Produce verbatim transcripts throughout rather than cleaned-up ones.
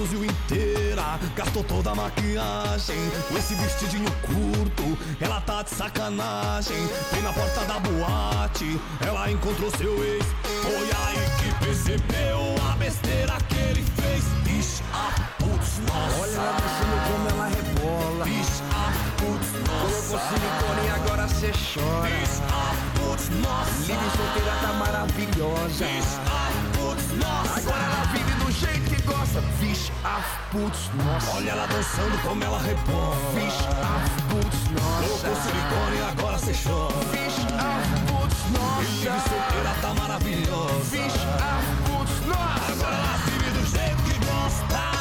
produziu inteira, gastou toda a maquiagem. Com esse vestidinho curto, ela tá de sacanagem. Bem na porta da boate, ela encontrou seu ex. Foi aí que percebeu a besteira que ele fez. Bicha, putz, nossa. Olha ela dançando como ela rebola. Bicha, putz, nossa. Colocou silicone e agora cê chora. Bicha, putz, nossa. Livre solteira tá maravilhosa. Bicha, putz, nossa. Agora ela vive do jeito que gosta. Vixe, ah, putz, nossa. Olha ela dançando como ela rebola. Vixe, ah, putz, nossa. Colocou silicone e agora cê chora. Vixe, ah, putz, E livre nossa. solteira tá maravilhosa. Vixe, ah, putz, nossa. Agora ela vive do jeito que gosta.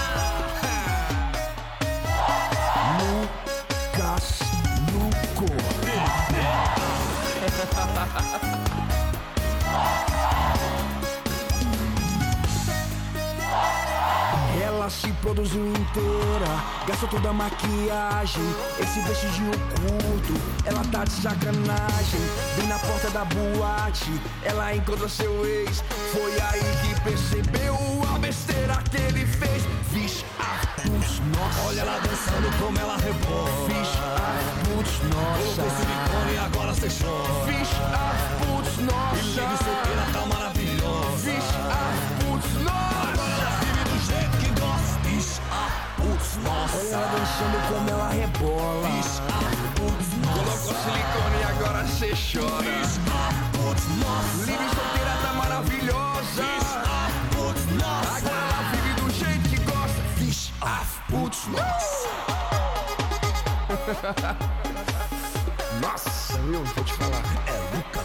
Lucas Luco. Ela se produziu inteira, gastou toda a maquiagem. Esse vestidinho curto, ela tá de sacanagem. Vem na porta da boate, ela encontrou seu ex. Foi aí que percebeu a besteira que ele fez. Vixe, ah, putz, nossa. Olha ela dançando como ela rebola. Vixe, ah, putz, Colocou nossa. silicone e agora cê chora. Vixe, ah, putz, E livre nossa. solteira tá maravilhosa. Vixe, ah, putz, Agora nossa. ela vive do jeito que gosta. Bicha, putz, nossa. Olha ela dançando como ela rebola. Bicha, putz, Colocou nossa. silicone e agora cê chora. Bicha, putz, nossa. Livre solteira tá maravilhosa. Bicha, putz, nossa. Agora ela vive do jeito que gosta. Bicha, putz, nossa. Nossa, viu? Vou te falar. É Lucas.